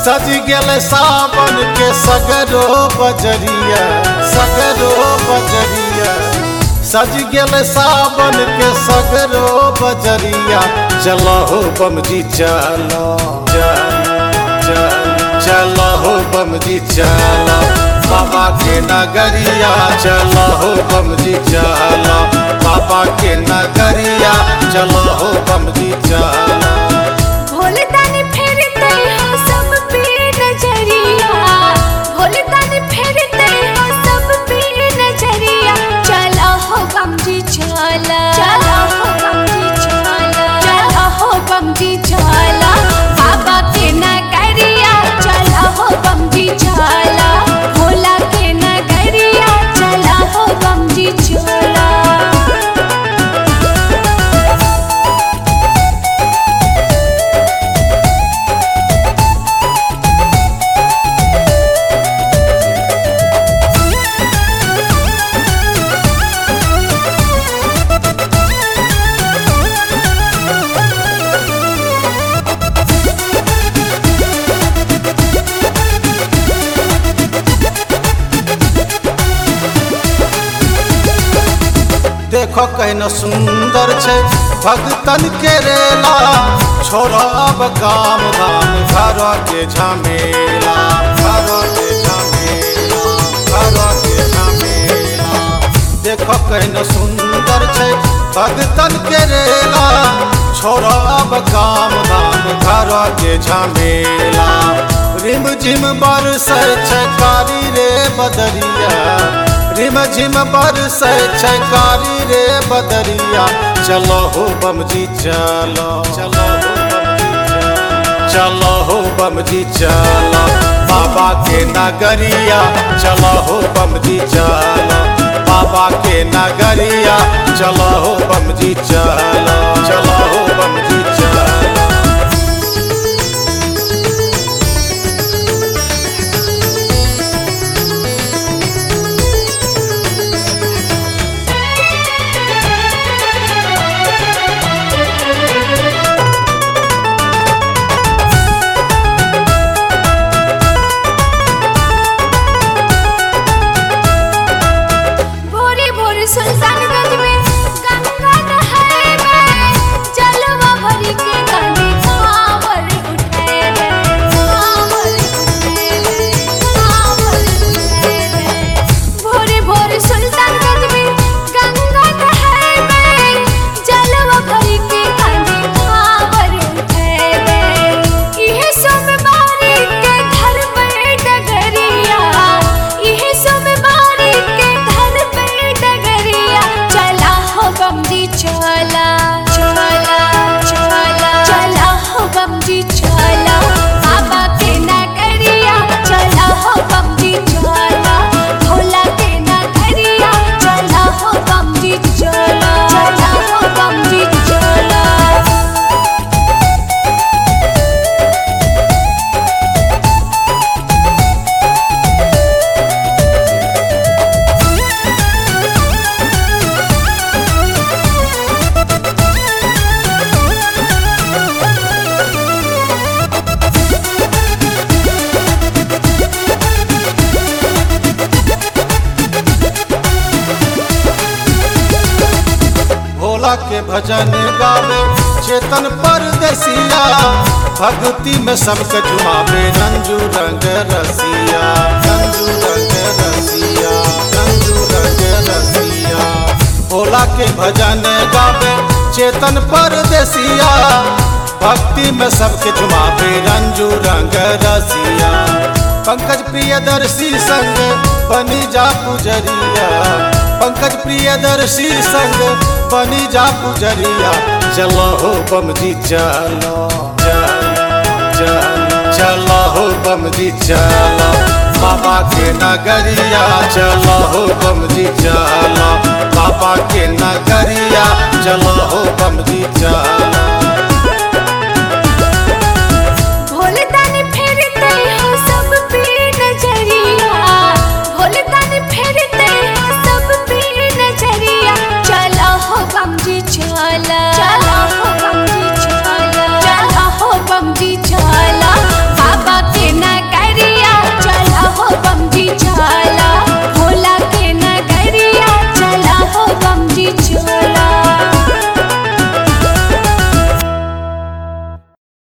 सज गेल सावन के सगरो बजरिया, सगरो बजरिया। सज गेल सावन के सगरो बजरिया, चलो हो बम जी चलो, चलो हो बम जी चलो बाबा के नगरिया, चलो हो बम जी चलो बाबा के नगरिया, चलो हो बम जी चलो। भोले दानी फेरते हो सब पे नजरिया, भोले दानी फेरते हो सब पे नजरिया, चलो हो बम जी चलो, चलो हो बम जी चलो, चलो हो बम जी चलो बाबा के नगरिया, चलो हो बम जी चलो भोला के नगरिया, चलो हो बम जी चलो। देखो कहना सुंदर छे भगतन के रेला, छोड़ा अब काम धाम घर के झमेला, घर के झमेला, घर के झमेला। देखो कहना सुंदर छे भगतन के रेला, छोड़ा अब काम धाम घर के झमेला। रिम झिम बरसे छे कारी रे बदरिया, रिम झिम बरसे छे कारी रे बदरिया, चलो हो बम जी चलो, चलो हो बम जी चलो, चलो हो बम जी चलो बाबा के नगरिया, चलो हो बम जी चलो बाबा के नगरिया, चलो हो बम जी चलो, चलो हो बम जी चलो। सुल्तानगंज में गंगा नहाए में, जलवा भरी के गांधी कांवर उठाए में, कांवर उठाए में, कांवर उठाए में। भोरे भोरे सुल्तानगंज में गंगा नहाए में, जलवा भरी के गांधी कांवर उठाए में। इहे सोमवारी के घर में डगरिया, इहे सोमवारी के घर में डगरिया, चला हो बम जी चला, चला चला चला हो बम जी चला बाबा के नगरिया, चला हो बम जी चला भोला के नगरिया, चला हो बम जी चला, चला हो बम जी चला। भोला के भजन गावे चेतन परदेसिया, भक्ति में सबके झुमावे रंजू रंग रसिया, रंजू रंग रसिया, रंजू रंग रसिया। भोला के भजन गावे चेतन परदेसिया, भक्ति में सबके झुमावे रंजू रंग रसिया। पंकज प्रियदर्शी संग बनी जा पुजरिया, पंकज प्रियदर्शी संग बनी जा पुजरिया, चलो हो बम जी चलो, चलो हो बम जी चलो बाबा के नगरिया, चलो हो बम जी चलो बाबा के नगरिया, चलो हो बम जी चलो। भोले दानी फेरते हो सब पे नजरिया, भोले दानी फेरते हो सब पे नजरिया, चलो हो बम जी चलो।